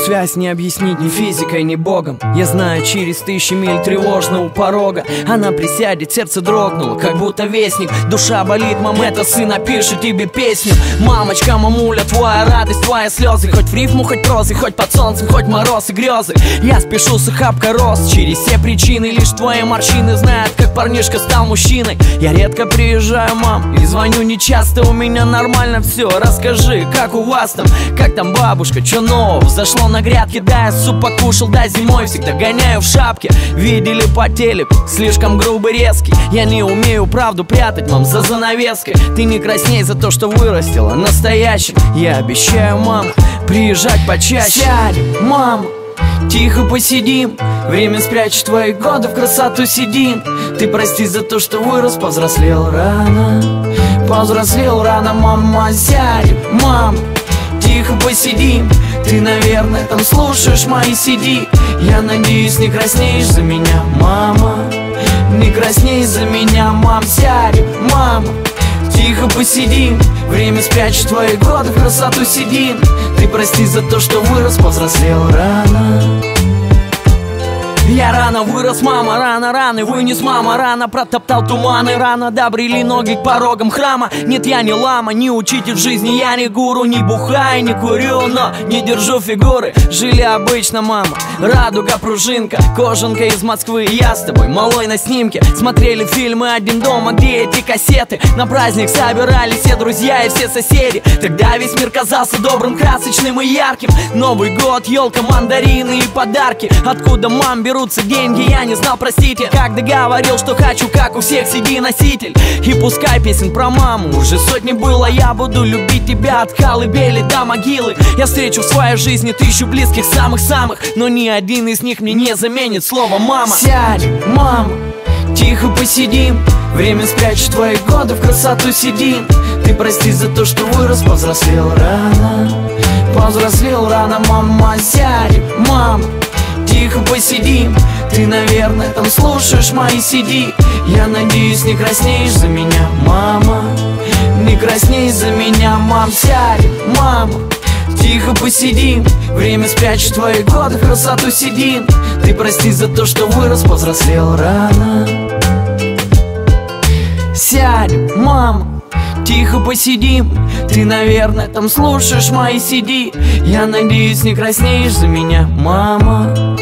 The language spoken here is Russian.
связь не объяснить ни физикой, ни богом. Я знаю, через 1000 миль тревожно у порога. Она присядет, сердце дрогнуло, как будто вестник. Душа болит, мам, это сын напишет тебе песню. Мамочка, мамуля, твоя радость, твои слезы. Хоть в рифму, хоть прозы, хоть под солнцем, хоть мороз и грезы. Я спешу с охапка роз, через все причины. Лишь твои морщины знают, как парнишка стал мужчиной. Я редко приезжаю, мам, и звоню нечасто. У меня нормально все, расскажи, как у вас там? Как там бабушка, чё нового? Взошло на грядке, да, я суп покушал, да, зимой всегда гоняю в шапке. Видели по телеку, слишком грубый, резкий. Я не умею правду прятать, мам, за занавеской. Ты не красней за то, что вырастила настоящим. Я обещаю, мам, приезжать почаще. Сядем, мам, тихо посидим, время спрячет твои годы в красоту седин. Ты прости за то, что вырос, повзрослел рано. Повзрослел рано, мама, сядем, мам, тихо посидим. Ты, наверное, там слушаешь мои CD. Я надеюсь, не краснеешь за меня, мама. Не красней за меня, мам, сядем, мама, тихо посидим. Время спрячет твои годы в красоту седин. Ты прости за то, что вырос, повзрослел рано. Я рано вырос, мама, рано вынес, мама, рано протоптал туманы, рано добрели ноги к порогам храма. Нет, я не лама, не учитель жизни, я не гуру, не бухаю, не курю, но не держу фигуры. Жили обычно, мама, радуга, пружинка, кожанка из Москвы. Я с тобой, малой, на снимке. Смотрели фильмы «Один дома», где эти кассеты. На праздник собирались все друзья и все соседи. Тогда весь мир казался добрым, красочным и ярким. Новый год, елка, мандарины и подарки. Откуда мам берут деньги, я не знал, простите. Как договорил, что хочу, как у всех, CD-носитель. И пускай песен про маму уже сотни было, я буду любить тебя от колыбели до могилы. Я встречу в своей жизни 1000 близких, самых-самых, но ни один из них мне не заменит слово мама. Сядем, мама, тихо посидим. Время спрячет твои годы в красоту седин. Ты прости за то, что вырос, повзрослел рано. Повзрослел рано, мама, сядем, мама, тихо посидим. Ты, наверное, там слушаешь мои CD. Я надеюсь, не краснеешь за меня, мама. Не красней за меня, мам, сядем, мама, тихо посидим. Время спрячет твои годы в красоту седин. Ты прости за то, что вырос, повзрослел рано. Сядем, мама, тихо посидим. Ты, наверное, там слушаешь мои CD. Я надеюсь, не краснеешь за меня, мама.